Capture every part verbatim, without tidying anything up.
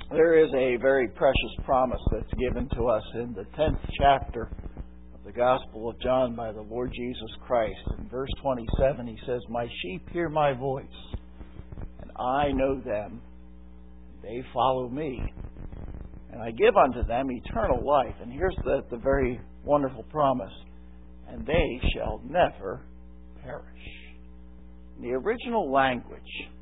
There is a very precious promise that's given to us in the tenth chapter of the Gospel of John by the Lord Jesus Christ. In verse twenty-seven, He says, "My sheep hear my voice, and I know them, and they follow me. And I give unto them eternal life." And here's the, the very wonderful promise. "And they shall never perish." In the original language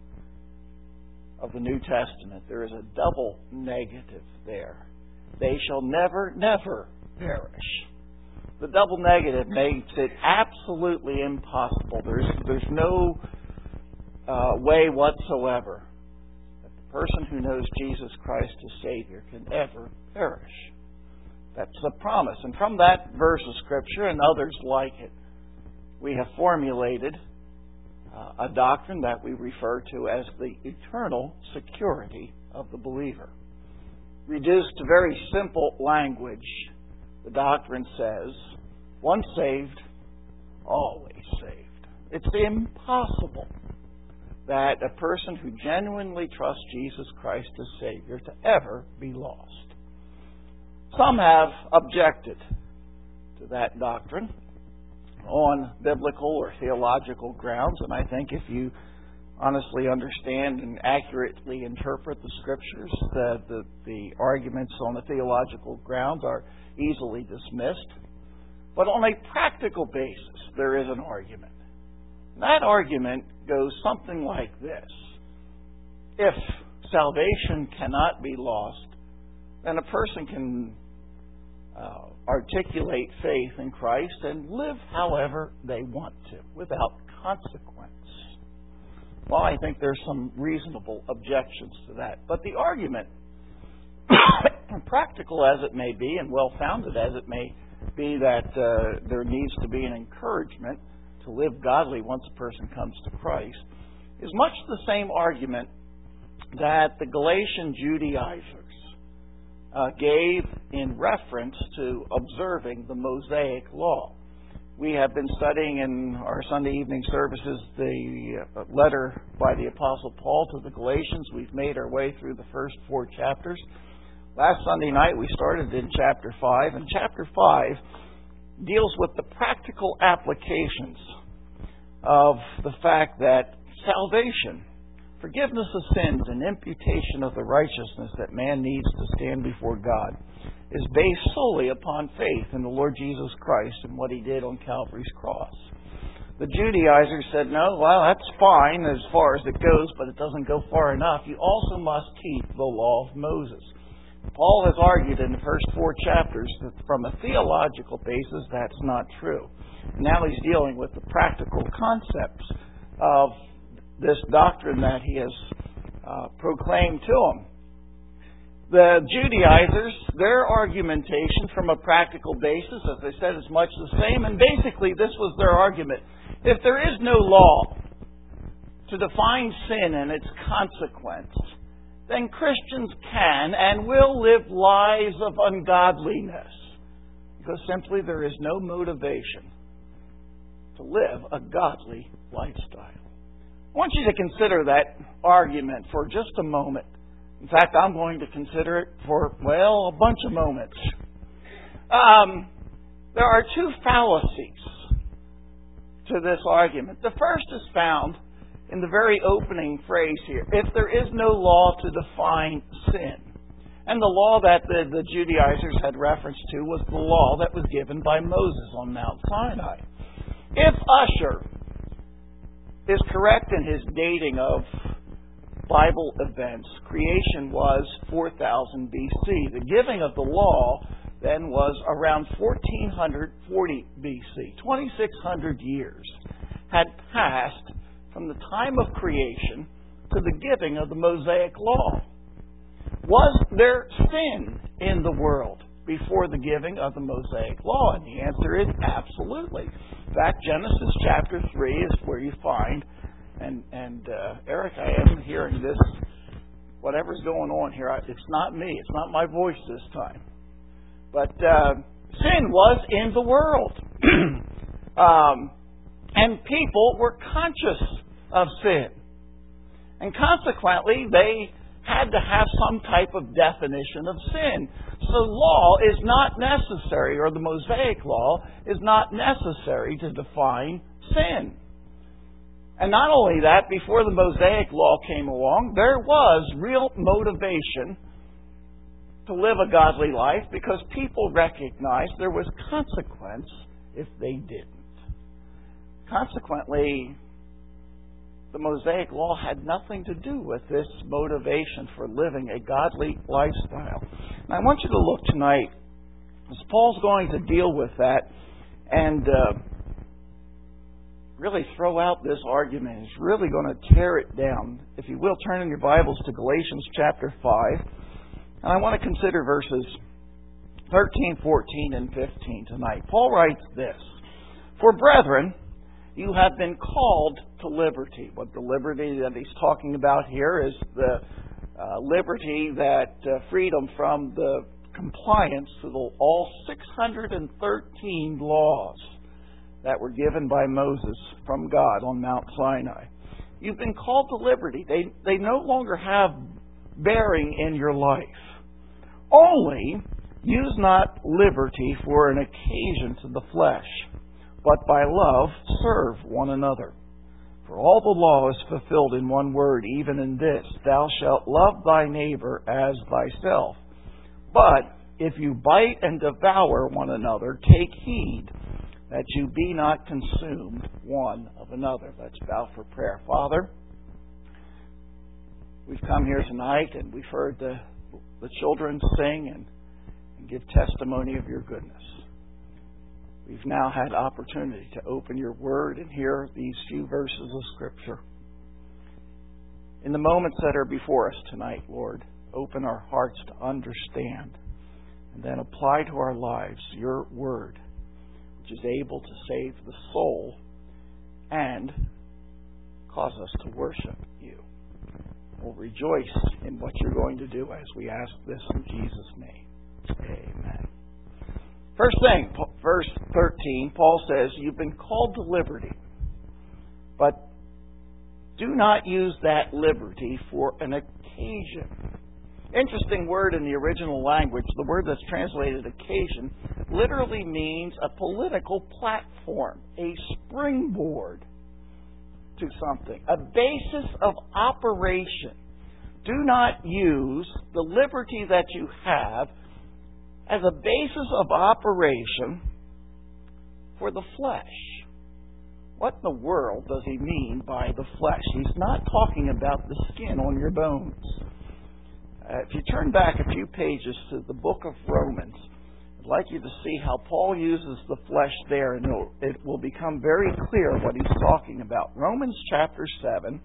of the New Testament, there is a double negative there. They shall never, never perish. The double negative makes it absolutely impossible. There's, there's no uh, way whatsoever that the person who knows Jesus Christ as Savior can ever perish. That's the promise. And from that verse of Scripture and others like it, we have formulated uh, a doctrine that we refer to as the eternal security of the believer. Reduced to very simple language, the doctrine says, once saved, always saved. It's impossible that a person who genuinely trusts Jesus Christ as Savior to ever be lost. Some have objected to that doctrine on biblical or theological grounds, and I think if you honestly understand and accurately interpret the Scriptures, the, the, the arguments on the theological grounds are easily dismissed. But on a practical basis, there is an argument. That argument goes something like this. If salvation cannot be lost, then a person can uh, articulate faith in Christ and live however they want to, without consequence. Well, I think there's some reasonable objections to that. But the argument, practical as it may be and well-founded as it may be, that uh, there needs to be an encouragement to live godly once a person comes to Christ, is much the same argument that the Galatian Judaizers uh, gave in reference to observing the Mosaic Law. We have been studying in our Sunday evening services the letter by the Apostle Paul to the Galatians. We've made our way through the first four chapters. Last Sunday night we started in chapter five, and chapter five deals with the practical applications of the fact that salvation, forgiveness of sins, and imputation of the righteousness that man needs to stand before God is based solely upon faith in the Lord Jesus Christ and what He did on Calvary's cross. The Judaizers said, no, well, that's fine as far as it goes, but it doesn't go far enough. You also must keep the law of Moses. Paul has argued in the first four chapters that from a theological basis that's not true. Now he's dealing with the practical concepts of this doctrine that he has uh, proclaimed to them. The Judaizers, their argumentation from a practical basis, as I said, is much the same. And basically this was their argument. If there is no law to define sin and its consequence, then Christians can and will live lives of ungodliness, because simply there is no motivation to live a godly lifestyle. I want you to consider that argument for just a moment. In fact, I'm going to consider it for, well, a bunch of moments. Um, there are two fallacies to this argument. The first is found in the very opening phrase here. If there is no law to define sin. And the law that the, the Judaizers had reference to was the law that was given by Moses on Mount Sinai. If Ussher is correct in his dating of Bible events, creation was four thousand B C. The giving of the law then was around fourteen forty B C. twenty-six hundred years had passed from the time of creation to the giving of the Mosaic Law. Was there sin in the world before the giving of the Mosaic Law? And the answer is absolutely. In fact, Genesis chapter three is where you find, and, and uh, Eric, I am hearing this, whatever's going on here, it's not me, it's not my voice this time. But uh, sin was in the world. um, and people were conscious of sin. And consequently, they had to have some type of definition of sin. So law is not necessary, or the Mosaic law is not necessary to define sin. And not only that, before the Mosaic law came along, there was real motivation to live a godly life because people recognized there was consequence if they didn't. Consequently, the Mosaic law had nothing to do with this motivation for living a godly lifestyle. And I want you to look tonight, as Paul's going to deal with that and uh, really throw out this argument. He's really going to tear it down. If you will, turn in your Bibles to Galatians chapter five. And I want to consider verses thirteen, fourteen, and fifteen tonight. Paul writes this: "For brethren, you have been called to liberty." What the liberty that he's talking about here is the uh, liberty that uh, freedom from the compliance to the, all six hundred thirteen laws that were given by Moses from God on Mount Sinai. You've been called to liberty. They, they no longer have bearing in your life. Only use not liberty for an occasion to the flesh, but by love serve one another. For all the law is fulfilled in one word, even in this: thou shalt love thy neighbor as thyself. But if you bite and devour one another, take heed that you be not consumed one of another. Let's bow for prayer. Father, we've come here tonight and we've heard the, the children sing and, and give testimony of your goodness. We've now had opportunity to open your word and hear these few verses of Scripture. In the moments that are before us tonight, Lord, open our hearts to understand and then apply to our lives your word, which is able to save the soul and cause us to worship you. We'll rejoice in what you're going to do as we ask this in Jesus' name. Amen. First thing, verse thirteen, Paul says, you've been called to liberty, but do not use that liberty for an occasion. Interesting word in the original language. The word that's translated occasion literally means a political platform, a springboard to something, a basis of operation. Do not use the liberty that you have as a basis of operation for the flesh. What in the world does he mean by the flesh? He's not talking about the skin on your bones. Uh, if you turn back a few pages to the book of Romans, I'd like you to see how Paul uses the flesh there, and it'll, it will become very clear what he's talking about. Romans chapter seven,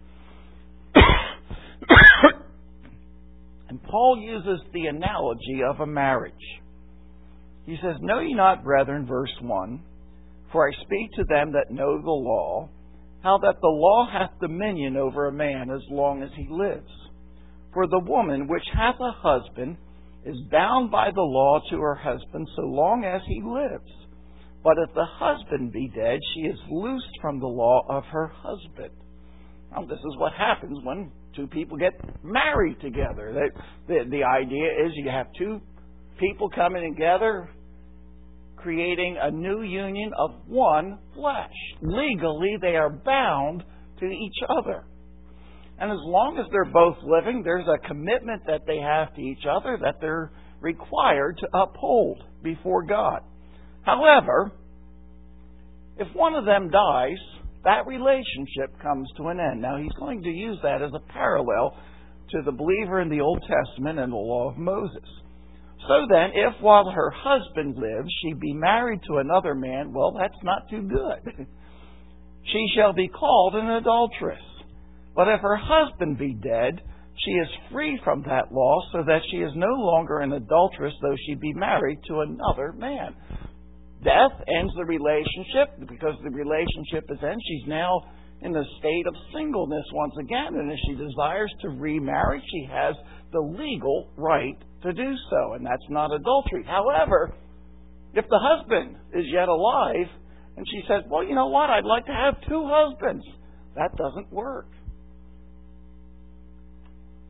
and Paul uses the analogy of a marriage. He says, "Know ye not, brethren," verse one, "for I speak to them that know the law, how that the law hath dominion over a man as long as he lives. For the woman which hath a husband is bound by the law to her husband so long as he lives. But if the husband be dead, she is loosed from the law of her husband." Now, this is what happens when two people get married together. The, the, the idea is you have two people coming together, creating a new union of one flesh. Legally, they are bound to each other. And as long as they're both living, there's a commitment that they have to each other that they're required to uphold before God. However, if one of them dies, that relationship comes to an end. Now, he's going to use that as a parallel to the believer in the Old Testament and the law of Moses. So then, if while her husband lives, she be married to another man, well, that's not too good. She shall be called an adulteress. But if her husband be dead, she is free from that law, so that she is no longer an adulteress, though she be married to another man. Death ends the relationship. Because the relationship is ended, she's now in the state of singleness once again. And if she desires to remarry, she has the legal right to do so, and that's not adultery. However, if the husband is yet alive, and she says, well, you know what, I'd like to have two husbands, that doesn't work.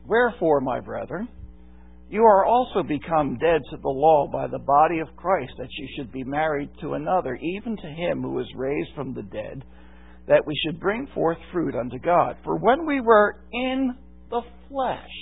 Wherefore, my brethren, you are also become dead to the law by the body of Christ, that you should be married to another, even to him who was raised from the dead, that we should bring forth fruit unto God. For when we were in the flesh,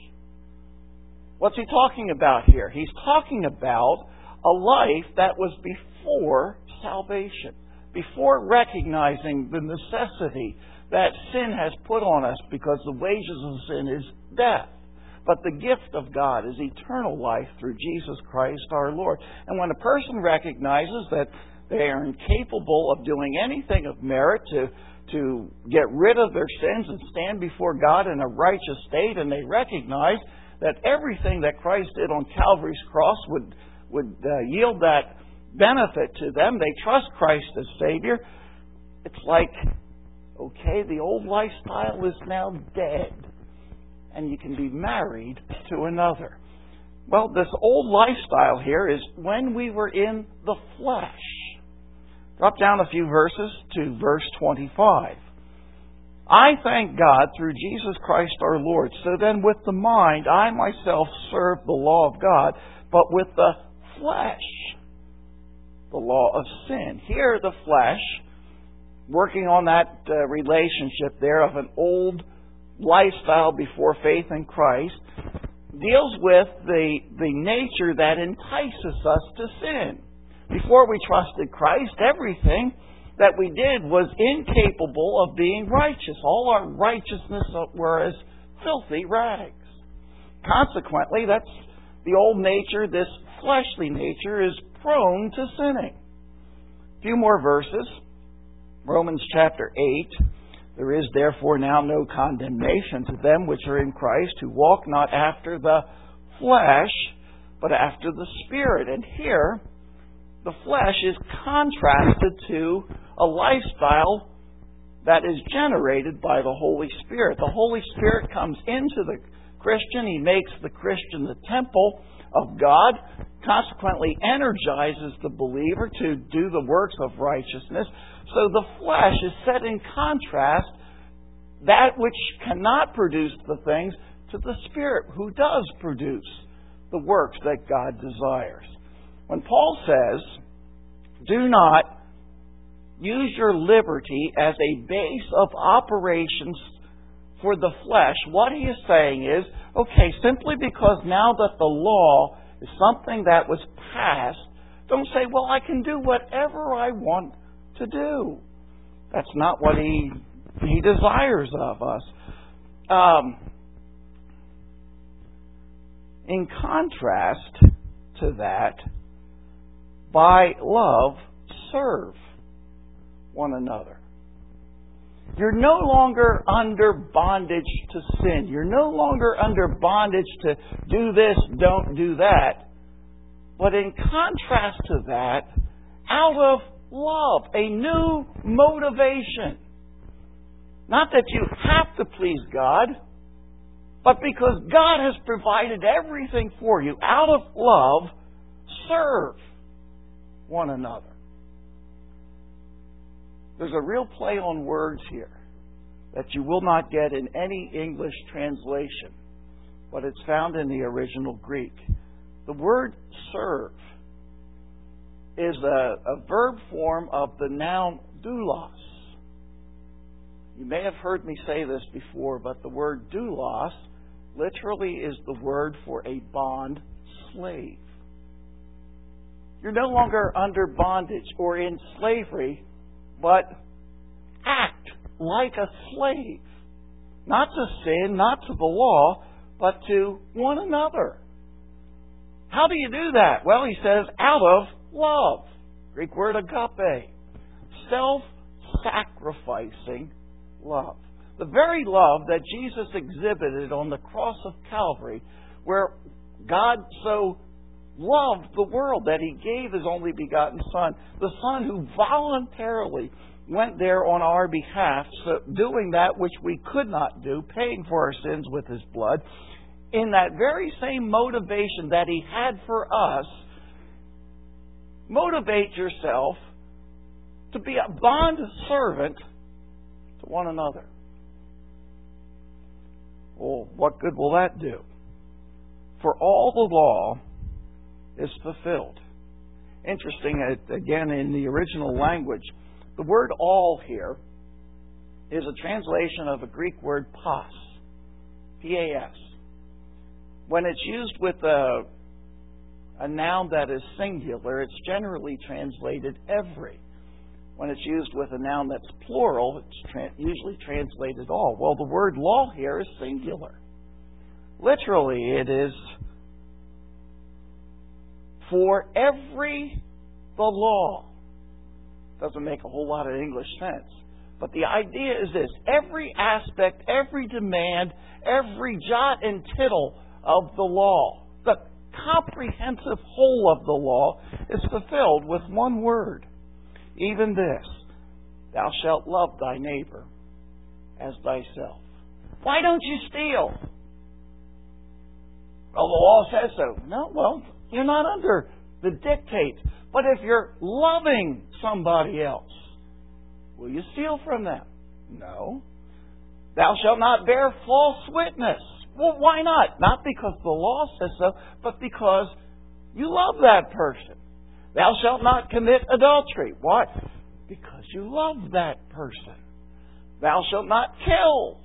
what's he talking about here? He's talking about a life that was before salvation, before recognizing the necessity that sin has put on us, because the wages of sin is death. But the gift of God is eternal life through Jesus Christ our Lord. And when a person recognizes that they are incapable of doing anything of merit to, to get rid of their sins and stand before God in a righteous state, and they recognize that everything that Christ did on Calvary's cross would, would uh, yield that benefit to them, they trust Christ as Savior, it's like, okay, the old lifestyle is now dead, and you can be married to another. Well, this old lifestyle here is when we were in the flesh. Drop down a few verses to verse twenty-five. I thank God through Jesus Christ our Lord. So then with the mind, I myself serve the law of God, but with the flesh, the law of sin. Here, the flesh, working on that uh, relationship there of an old lifestyle before faith in Christ, deals with the, the nature that entices us to sin. Before we trusted Christ, everything that we did was incapable of being righteous. All our righteousness were as filthy rags. Consequently, that's the old nature. This fleshly nature is prone to sinning. A few more verses. Romans chapter eight. There is therefore now no condemnation to them which are in Christ, who walk not after the flesh, but after the Spirit. And here, the flesh is contrasted to a lifestyle that is generated by the Holy Spirit. The Holy Spirit comes into the Christian. He makes the Christian the temple of God, consequently energizes the believer to do the works of righteousness. So the flesh is set in contrast, that which cannot produce the things, to the Spirit who does produce the works that God desires. When Paul says, do not use your liberty as a base of operations for the flesh, what he is saying is, okay, simply because now that the law is something that was passed, don't say, well, I can do whatever I want to do. That's not what he he desires of us. Um, in contrast to that, by love, serve one another. You're no longer under bondage to sin. You're no longer under bondage to do this, don't do that. But in contrast to that, out of love, a new motivation. Not that you have to please God, but because God has provided everything for you, out of love, serve one another. There's a real play on words here that you will not get in any English translation, but it's found in the original Greek. The word serve is a, a verb form of the noun doulos. You may have heard me say this before, but the word doulos literally is the word for a bond slave. You're no longer under bondage or in slavery, but act like a slave. Not to sin, not to the law, but to one another. How do you do that? Well, he says, out of love. Greek word agape. Self-sacrificing love. The very love that Jesus exhibited on the cross of Calvary, where God so loved the world that He gave His only begotten Son. The Son who voluntarily went there on our behalf, so doing that which we could not do, paying for our sins with His blood. In that very same motivation that He had for us, motivate yourself to be a bond servant to one another. Well, what good will that do? For all the law is fulfilled. Interesting, again, in the original language, the word all here is a translation of a Greek word pas, P A S. When it's used with a, a noun that is singular, it's generally translated every. When it's used with a noun that's plural, it's tra- usually translated all. Well, the word law here is singular. Literally, it is for every the law. Doesn't make a whole lot of English sense. But the idea is this: every aspect, every demand, every jot and tittle of the law, the comprehensive whole of the law, is fulfilled with one word. Even this: thou shalt love thy neighbor as thyself. Why don't you steal? Well, the law says so. No, well, you're not under the dictates. But if you're loving somebody else, will you steal from them? No. Thou shalt not bear false witness. Well, why not? Not because the law says so, but because you love that person. Thou shalt not commit adultery. Why? Because you love that person. Thou shalt not kill.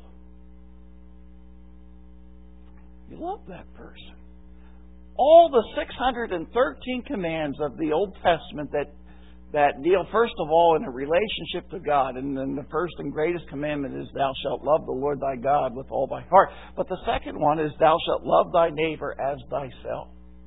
You love that person. All the six hundred thirteen commands of the Old Testament that, that deal, first of all, in a relationship to God. And then the first and greatest commandment is, thou shalt love the Lord thy God with all thy heart. But the second one is, thou shalt love thy neighbor as thyself.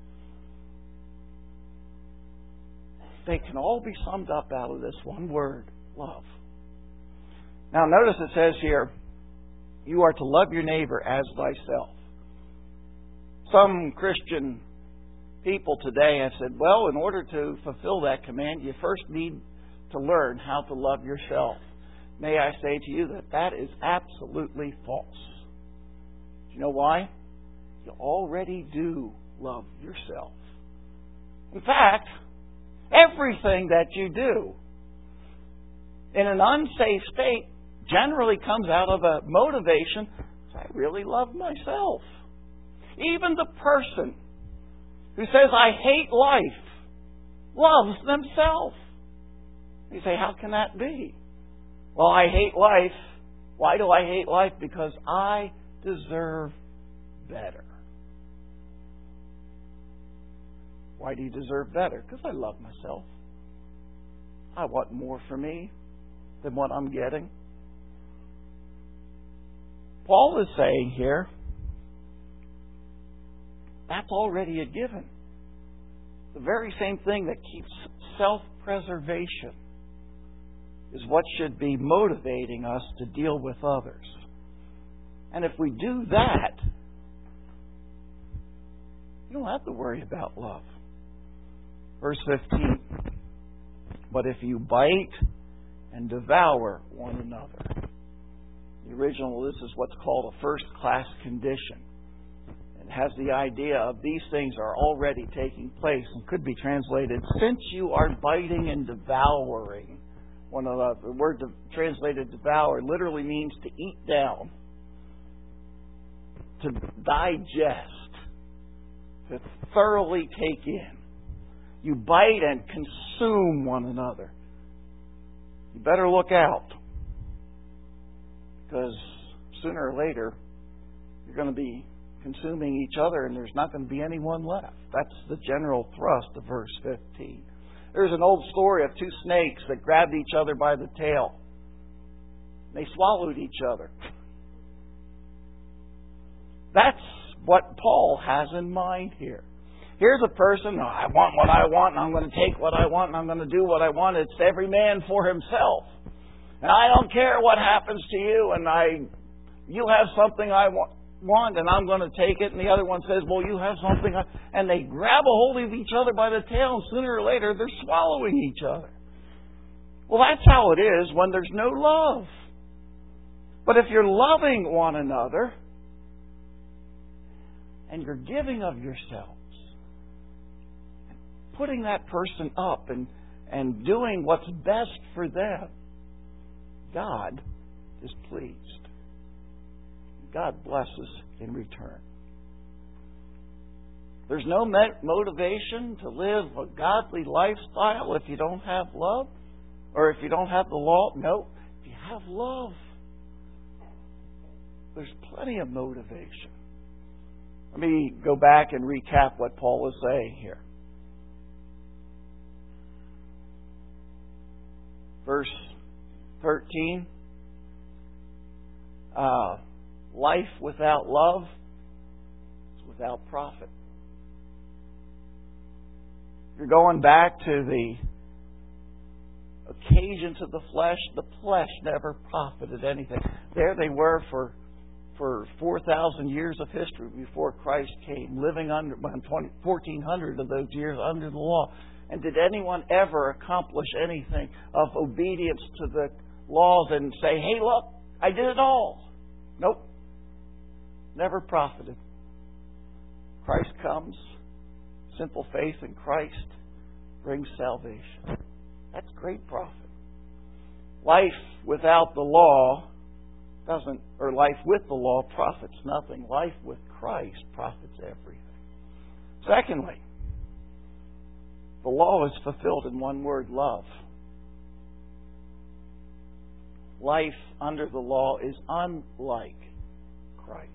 They can all be summed up out of this one word: love. Now notice it says here, you are to love your neighbor as thyself. Some Christian people today have said, well, in order to fulfill that command, you first need to learn how to love yourself. May I say to you that that is absolutely false. Do you know why? You already do love yourself. In fact, everything that you do in an unsafe state generally comes out of a motivation: I really love myself. Even the person who says, I hate life, loves themselves. You say, how can that be? Well, I hate life. Why do I hate life? Because I deserve better. Why do you deserve better? Because I love myself. I want more for me than what I'm getting. Paul is saying here, that's already a given. The very same thing that keeps self-preservation is what should be motivating us to deal with others. And if we do that, you don't have to worry about love. Verse fifteen, but if you bite and devour one another. The original, this is what's called a first-class condition. It has the idea of these things are already taking place, and could be translated, since you are biting and devouring one another. The word de- translated devour literally means to eat down, to digest, to thoroughly take in. You bite and consume one another. You better look out, because sooner or later you're going to be consuming each other, and there's not going to be anyone left. That's the general thrust of verse fifteen. There's an old story of two snakes that grabbed each other by the tail. They swallowed each other. That's what Paul has in mind here. Here's a person, oh, I want what I want, and I'm going to take what I want, and I'm going to do what I want. It's every man for himself. And I don't care what happens to you, and I, you have something I want. want and I'm going to take it, and the other one says, well, you have something, and they grab a hold of each other by the tail, and sooner or later they're swallowing each other. Well, that's how it is when there's no love. But if you're loving one another and you're giving of yourselves, putting that person up and, and doing what's best for them, God is pleased. God blesses in return. There's no motivation to live a godly lifestyle if you don't have love, or if you don't have the law. No, if you have love, there's plenty of motivation. Let me go back and recap what Paul is saying here. Verse thirteen. Uh, life without love is without profit. You're going back to the occasions of the flesh. The flesh never profited anything. There they were for for four thousand years of history before Christ came, living under fourteen hundred of those years under the law. And did anyone ever accomplish anything of obedience to the laws and say, hey, look, I did it all? Nope. Never profited. Christ comes. Simple faith in Christ brings salvation. That's great profit. Life without the law doesn't, or life with the law profits nothing. Life with Christ profits everything. Secondly, the law is fulfilled in one word, love. Life under the law is unlike Christ.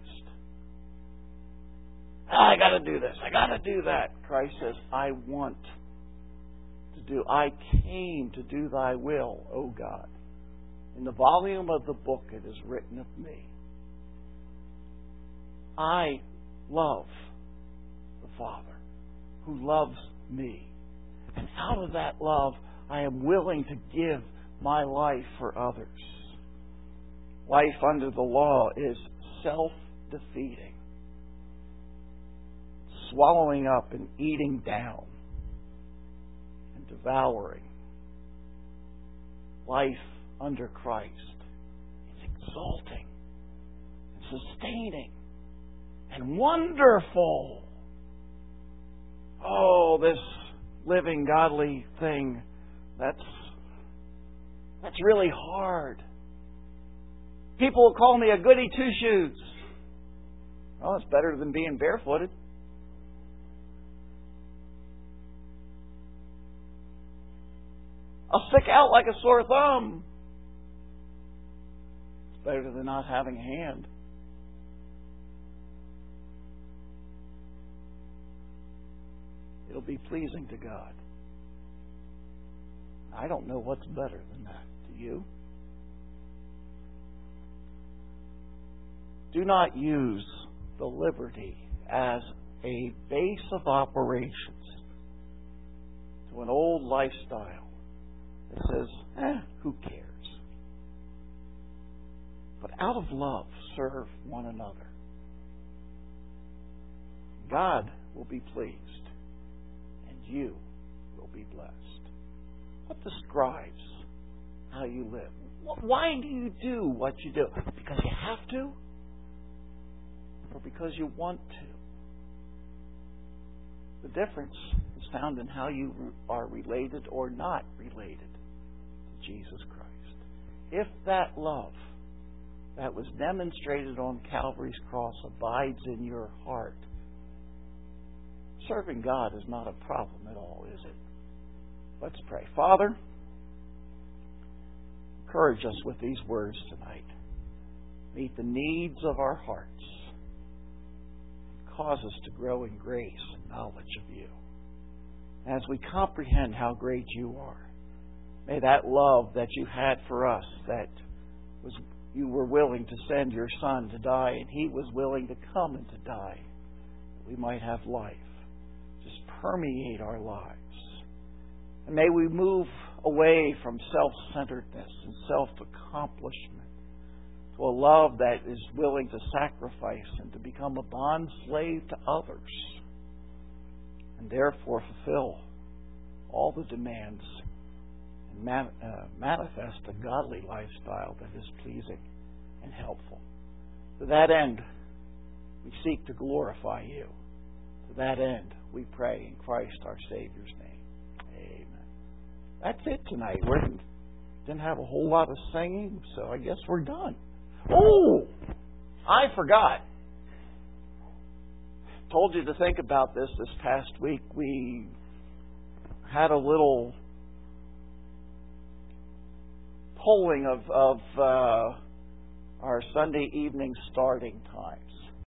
I got to do this. I got to do that. Christ says, I want to do. I came to do thy will, O God. In the volume of the book it is written of me. I love the Father who loves me. And out of that love, I am willing to give my life for others. Life under the law is self-defeating. Swallowing up and eating down and devouring. Life under Christ is exalting and sustaining and wonderful. Oh, this living godly thing, that's that's really hard. People will call me a goody two-shoes. Well, it's better than being barefooted. I'll stick out like a sore thumb. It's better than not having a hand. It'll be pleasing to God. I don't know what's better than that. Do you? Do not use the liberty as a base of operations to an old lifestyle that says, eh, who cares? But out of love, serve one another. God will be pleased, and you will be blessed. What describes how you live? Why do you do what you do? Because you have to? Or because you want to? The difference is found in how you are related or not related to Jesus Christ. If that love that was demonstrated on Calvary's cross abides in your heart, serving God is not a problem at all, is it? Let's pray. Father, encourage us with these words tonight. Meet the needs of our hearts. Cause us to grow in grace and knowledge of you. As we comprehend how great you are, may that love that you had for us, that was you were willing to send your Son to die, and He was willing to come and to die, that we might have life, just permeate our lives. And may we move away from self-centeredness and self-accomplishment to a love that is willing to sacrifice and to become a bond slave to others, and therefore fulfill all the demands and man, uh, manifest a godly lifestyle that is pleasing and helpful. To that end, we seek to glorify you. To that end, we pray in Christ our Savior's name. Amen. That's it tonight. We didn't have a whole lot of singing, so I guess we're done. Oh, I forgot. Told you to think about this this past week. We had a little polling of, of uh, our Sunday evening starting times.